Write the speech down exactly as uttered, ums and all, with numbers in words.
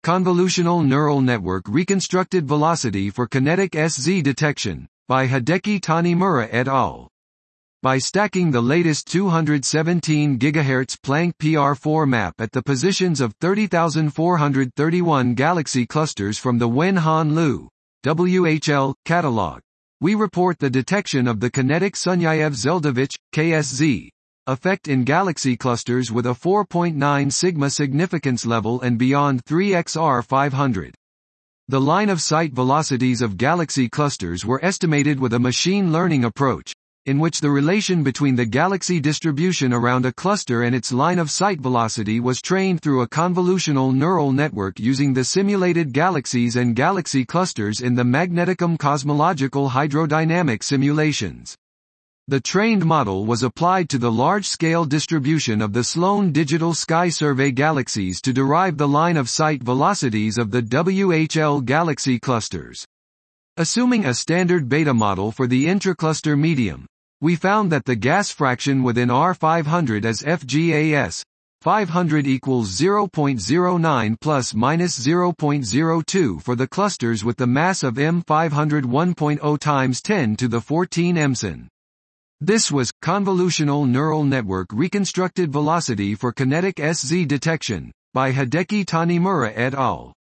Convolutional Neural Network Reconstructed Velocity for Kinetic S Z Detection, by Hideki Tanimura et al. By stacking the latest two hundred seventeen gigahertz Planck P R four map at the positions of thirty thousand four hundred thirty-one galaxy clusters from the Wen-Han Liu W H L catalog, we report the detection of the kinetic Sunyaev-Zeldovich K S Z effect in galaxy clusters with a four point nine sigma significance level and beyond three X R five hundred. The line-of-sight velocities of galaxy clusters were estimated with a machine learning approach, in which the relation between the galaxy distribution around a cluster and its line-of-sight velocity was trained through a convolutional neural network using the simulated galaxies and galaxy clusters in the Magneticum cosmological hydrodynamic simulations. The trained model was applied to the large-scale distribution of the Sloan Digital Sky Survey galaxies to derive the line-of-sight velocities of the W H L galaxy clusters. Assuming a standard beta model for the intracluster medium, we found that the gas fraction within R five hundred is F G A S five hundred equals zero point zero nine plus minus zero point zero two for the clusters with the mass of M five hundred one point zero times ten to the fourteen emson. This was Convolutional Neural Network Reconstructed Velocity for Kinetic S Z Detection, by Hideki Tanimura et al.